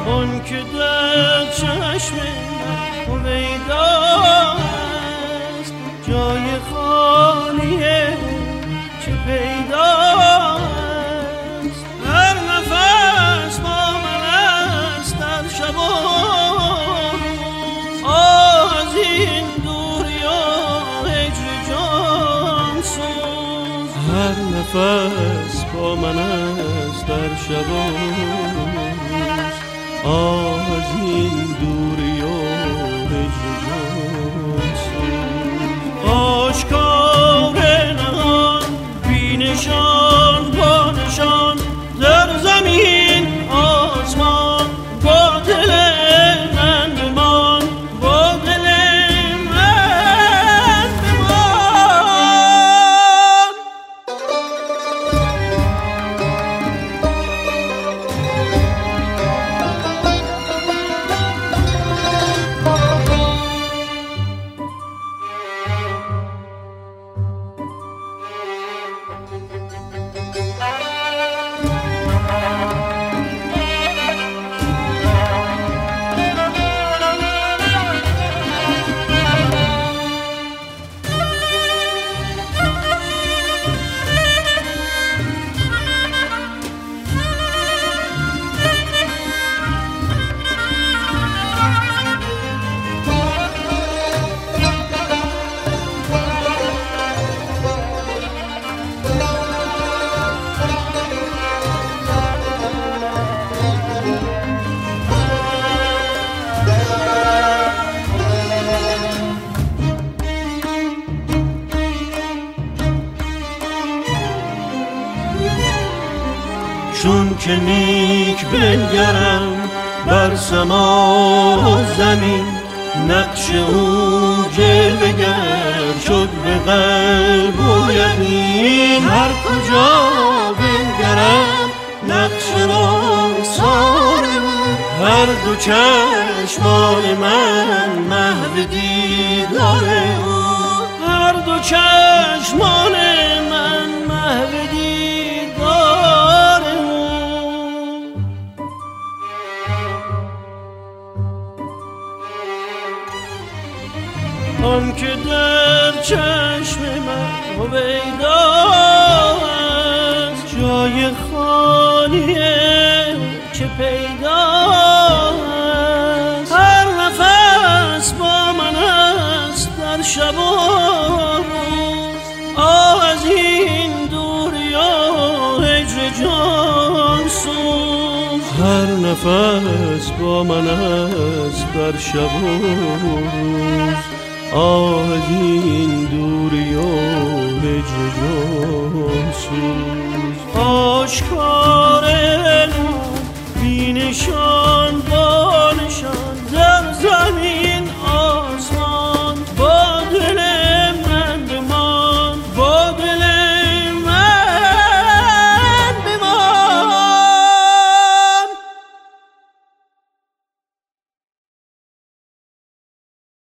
آن که در چشم من هویداست، جای خالیه چه پیداست. هر نفس با من است در شب و روز، از این دوری و هجر جانسوز. هر نفس با من است در شب و روز، از این دوری و هجر جانسوز. آشکار نهان بی نشان با نشان، در زمین آسمان با دل من بمان، با دل من بمان. چون که نیک بنگرم بر سما و زمین، نقش او جلوگر شد به قلب و یقین. هر کجا بنگرم نقش رخسار او، هر دو چشمان من محو دیدار او. هر دو چشمان من محو دیدار او. آن که در چشم من هویداست، جای خالیه چه پیداست. هر نفس با من است در شب و روز، از این دوری و هجر جانسوز. هر نفس با من است در شب و روز، از این دوری و هجر جانسوز. آشکار بی نشان